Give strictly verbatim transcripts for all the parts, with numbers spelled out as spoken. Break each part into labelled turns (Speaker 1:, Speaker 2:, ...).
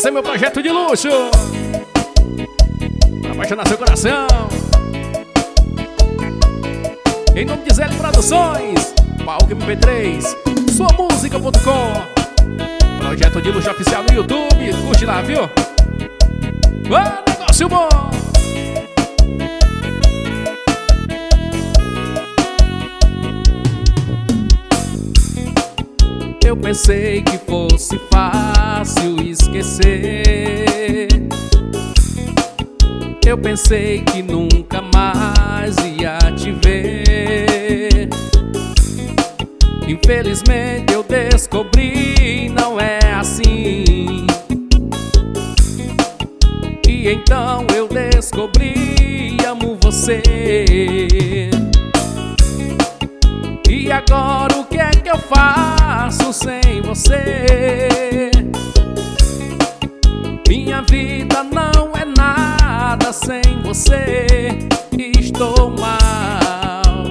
Speaker 1: Esse é meu projeto de luxo pra apaixonar seu coração. Em nome de Zé Produções, Palco M P três, sua música ponto com. Projeto de luxo oficial no YouTube. Curte lá, viu? Ô, negócio bom! Eu pensei que fosse fácil esquecer. Eu pensei que nunca mais ia te ver. Infelizmente eu descobri, não é assim. E então eu descobri, amo você. E agora o que é que eu faço sem você? Minha vida não é nada sem você. Estou mal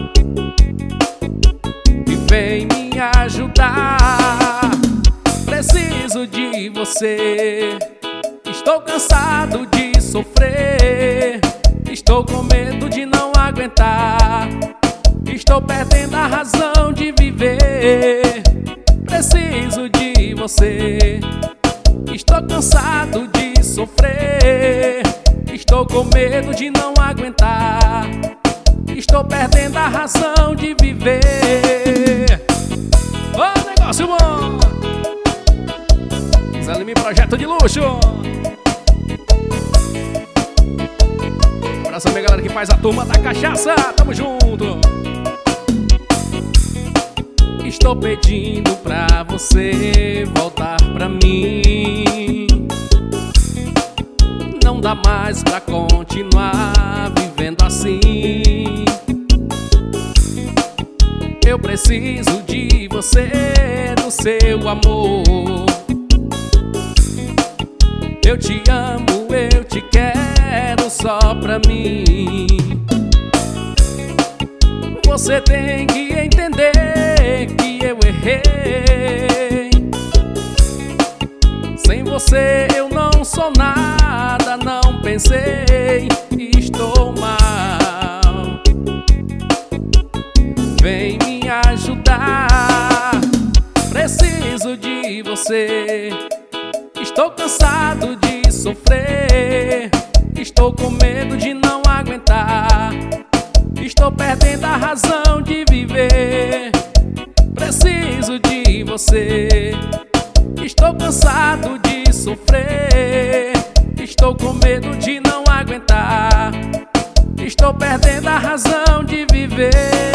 Speaker 1: e vem me ajudar. Preciso de você. Estou cansado de sofrer. Estou com medo de não aguentar. Estou perdendo a razão de viver. Preciso de você. Estou cansado de sofrer. Estou com medo de não aguentar. Estou perdendo a razão de viver. Ô, oh, negócio bom! Zé Lima, projeto de luxo. Um abraço, minha galera que faz a turma da cachaça. Tamo junto. Estou pedindo pra você voltar pra mim. Não dá mais pra continuar vivendo assim. Eu preciso de você, do seu amor. Eu te amo, eu te quero só pra mim. Você tem que entender que eu errei. Sem você eu não sou nada, não pensei. Estou mal. Vem me ajudar. Preciso de você. Estou cansado de sofrer. Estou com medo de não aguentar. Estou perdendo a razão de viver. Preciso de você. Estou cansado de sofrer. Estou com medo de não aguentar. Estou perdendo a razão de viver.